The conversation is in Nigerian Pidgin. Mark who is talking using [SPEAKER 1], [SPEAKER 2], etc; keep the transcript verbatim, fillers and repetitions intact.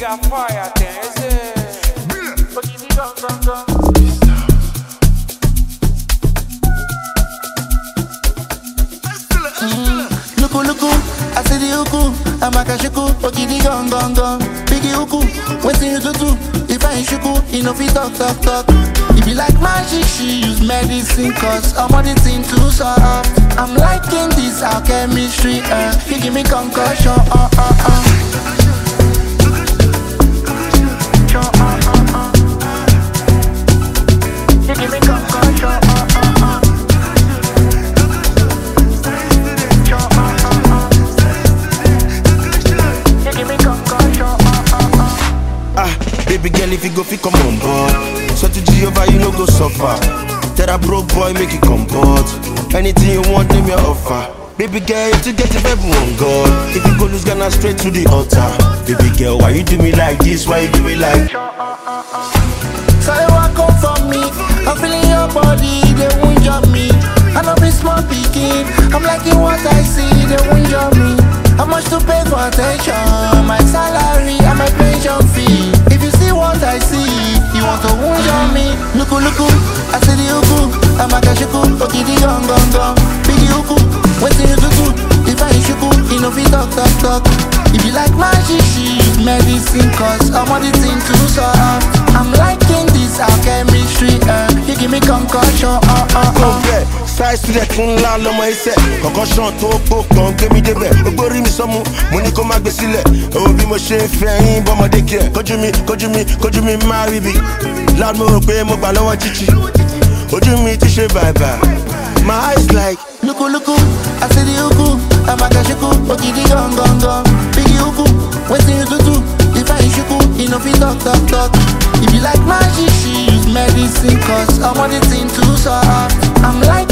[SPEAKER 1] a fire thing, is it? But give me gun, gun, gun.
[SPEAKER 2] Luku luku, I see the uku, I'm a kashiku, okidi gong gong gong. Biggie uku, waiting you to do. If I ain't shuku, you know fi talk talk talk. If you like magic, she use medicine, cause I'm on the thing too soft. I'm liking this our chemistry, uh. You give me concussion, uh uh uh. You give me concussion, uh uh uh.
[SPEAKER 3] Baby girl, if you go, fi come on board. So to Jehovah, you no go suffer. Tell a broke boy, make you comport. Anything you want, name your offer. Baby girl, to get if everyone God. If you go lose Ghana straight to the altar. Baby girl, why you do me like this? Why you do me like?
[SPEAKER 2] So you walk up for me, I'm feeling your body, they won't jump me. I know be small picking, I'm liking what I see, they won't jump me. How much to pay for attention? My salary and my pension fee. If you see what I see, you want to wound on me. Luku luku, I see the uku, I'm a kashiku, okidi gong gong gong. Biggie uku, waiting you to do. If I ain't shuku, you know fi talk talk talk. If you like magic, she use medicine, cause I'm on the thing too soft. I'm liking this our chemistry, uh. You give me concussion, uh uh uh.
[SPEAKER 3] Okay, size to that thing, la lo my set. Concussion to poke, don't give me the bed. Ogori mi somu, money come back besile. Oh, be my shame, fame, but my dick here. Could you me, could you me, could you me marry me? Loud mo pay mo balo wa chichi. Could you me to shave bye bye? My eyes like
[SPEAKER 2] Luku luku, I see the uku, I'm a kashiku, okidi gong gong gong. Biggie uku, waiting you to do. If I ain't shuku, you know fi talk talk talk. If you like magic, she use medicine, cause I'm on the thing too soft. I'm like